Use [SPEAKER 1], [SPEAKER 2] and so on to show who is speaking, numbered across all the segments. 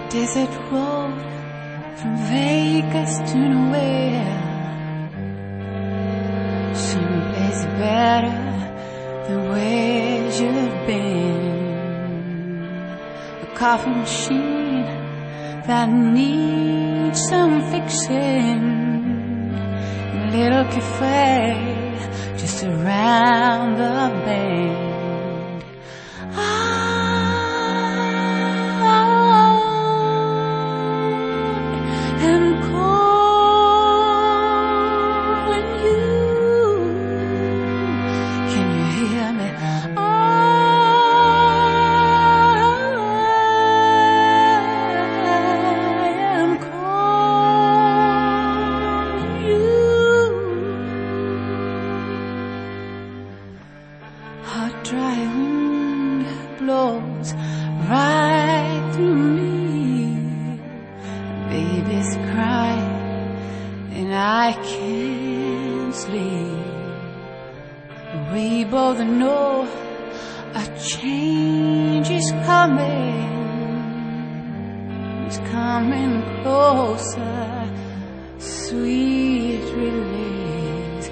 [SPEAKER 1] desert road from Vegas to nowhere. Someplace better than where you've been. A coffee machine that needs some fixing. A little cafe just around the bend. Dry wind blows right through me. Baby's crying and I can't sleep. We both know a change is coming. It's coming closer. Sweet release.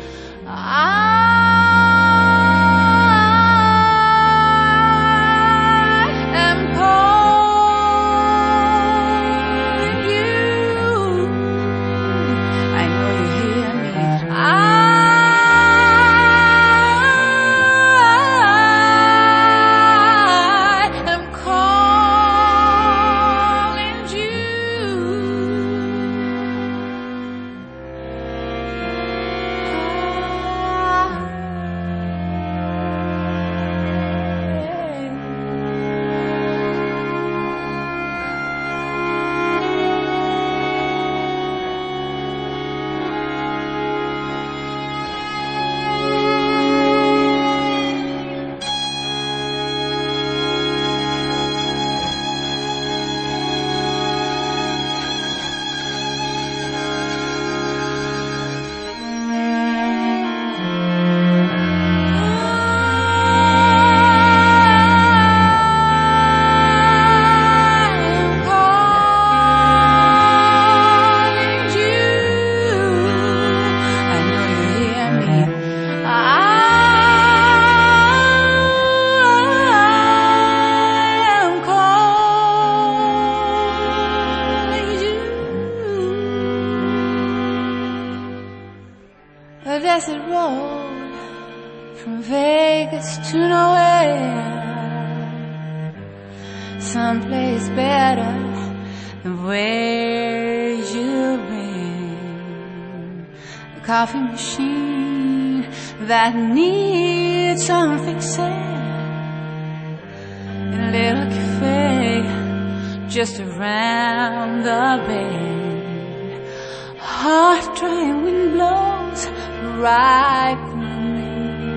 [SPEAKER 1] A desert road from Vegas to nowhere. Someplace better than where you've been. A coffee machine that needs some fixing. In a little cafe just around the bend. Hot dry wind blows right through me.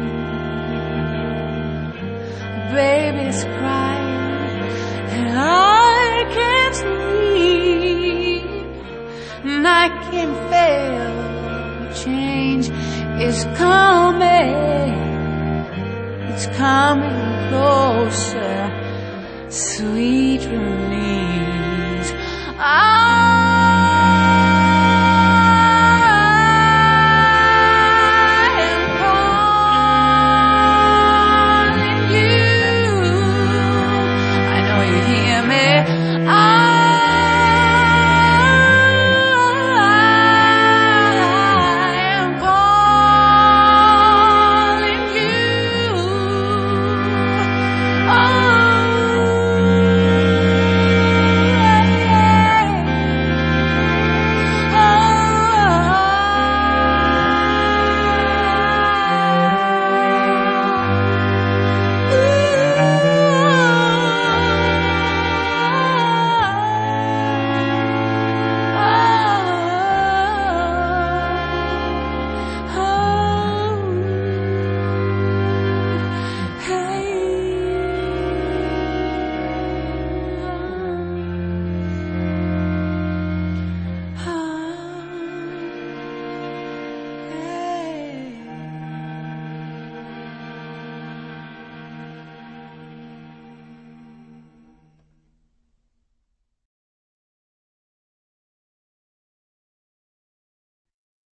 [SPEAKER 1] Baby's crying and I can't sleep. And I can't fail. Change is coming. It's coming closer. Sweet release.